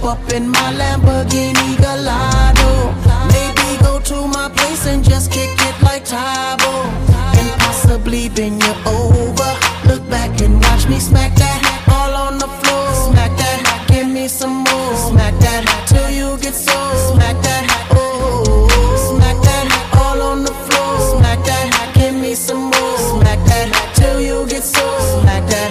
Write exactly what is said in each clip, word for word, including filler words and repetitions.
up in my Lamborghini Gallardo. Maybe go to my place and just kick it like Tybo, and possibly bend you over. Look back and watch me smack that all on the floor. Smack that, give me some more. Smack that till you get sore. Smack that, oh, smack that all on the floor. Smack that, give me some more. Smack that till you get sore. Smack that,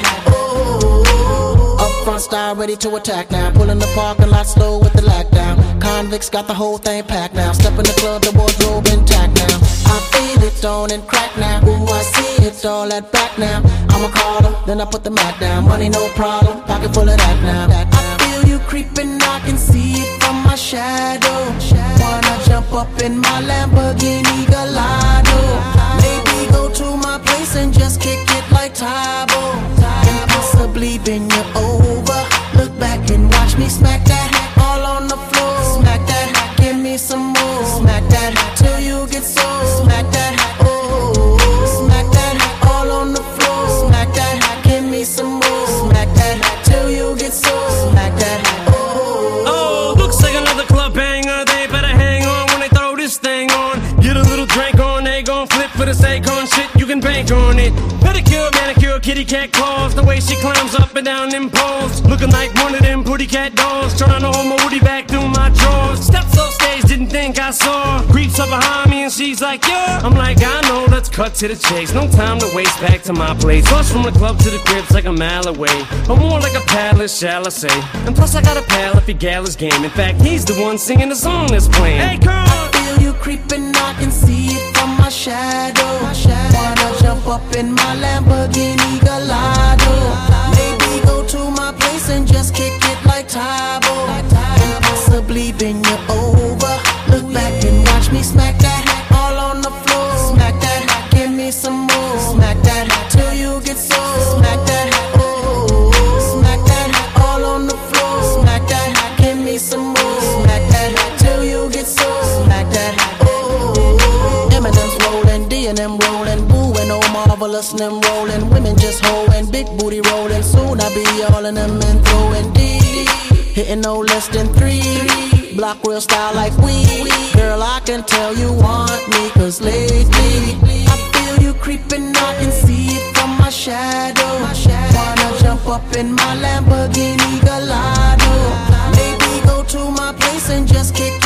oh. Up front style ready to attack now. Pulling the parking lot slow with the lockdown. Convicts got the whole thing packed now. Step in the club, the wardrobe intact now. I feel it on and crack now. Ooh, I see it all at back now. I'ma call them, then I put the mat down. Money no problem, pocket full of that now. I feel you creeping, I can see it from my shadow. Wanna jump up in my Lamborghini Gallardo. Maybe go to my place and just kick it like Tybo, and possibly bend you over. Look back and watch me smack that all on the floor. Smack that, give me some more. Smack that till you get sore. Smack that, oh, smack that all on the floor. Smack that, give me some more. Smack that till you get sore. Smack that, oh. Oh, looks like another club banger. They better hang on when they throw this thing on. Get a little drink on, they gon' flip for the Akon shit. You can bank on it. Pedicure, manicure, kitty cat claws. The way she climbs up and down them poles, looking like one of them pretty cat dolls. Trying to hold my woody back through my drawers. Steps off stage, didn't think I saw. Creeps up behind me and she's like, yeah. I'm like, I know, let's cut to the chase. No time to waste, back to my place. Bus from the club to the crib's like a mile away, or more like a palace, shall I say. And plus I got a pal if your gal is game. In fact, he's the one singing the song that's playing. Hey, girl, I feel you creeping, I can see it from my shadow. Wanna jump up in my Lamborghini Gallardo. Maybe go to my place and just kick it like Tybo, and possibly bend you over. Look back and watch me smack that all on the floor. Smack that, give me some more. Smack that till you get sore. Smack that, oh, smack that all on the floor. Smack that, give me some more. Smack that till you get sore. Smack that, oh. Eminem's rolling, D and M rolling, Boo and oh marvelous and them rolling. Women just holding, big booty rolling. Soon I be all in them and throwing D, hitting no less than three. Block real style like we. Girl, I can tell you want me, cause lately I feel you creeping, I can see it from my shadow. Wanna jump up in my Lamborghini Gallardo. Maybe go to my place and just kick